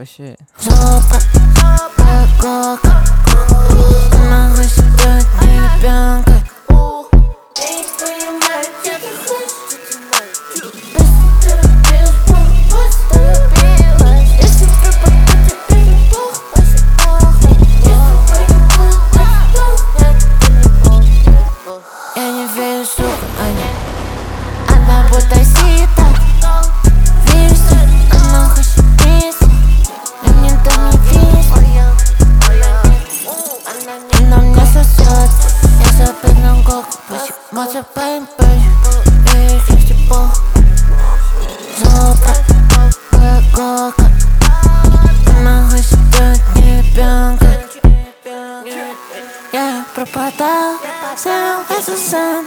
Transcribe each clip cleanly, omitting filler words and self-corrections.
вообще. Жопа, кока, она хочет быть не ребенком. Я не понимаю, где ты хочешь, просто любилась. Если пропаду, тебе не плохо, очень плохо. Если понимаю, это плохо. Я не верю, сука, она будто сита. Вирус, она хочет писать. Она мне сосет, я запрыгну в горку. Почему запаем пыль, я их не пох. Жопа, горка, она хочет быть не ребенком. Я пропадал, сам сам.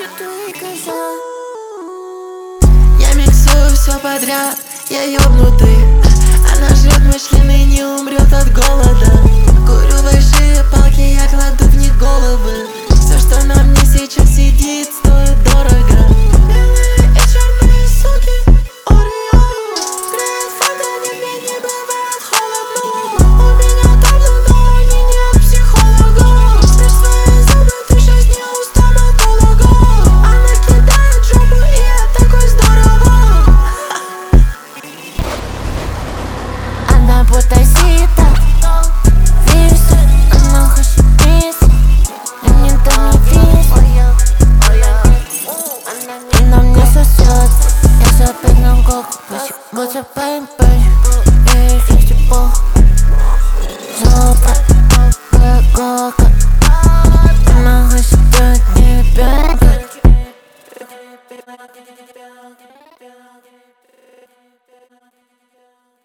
Я миксую все подряд, я ёбнутый. Она жрет мой член и не умрет от голода. Курю большие палки, я кладу в них головы. Все, что на мне сейчас сидит, стоит дорого. Белые и черные суки, Орео. Греет фонтане, мне не бывает холодно. У меня табло, но они нет психолога. Спрячь свои зубы, ты сейчас не у стоматолога. Она кидает жопу, и это такой здорово. Она будто сита. Вирус, она хочет писать. Я не дам ей виз. Она мне сосет, я запрыгну в горку. Почему запаем пыль, я их не пох. Жопа, горка, она хочет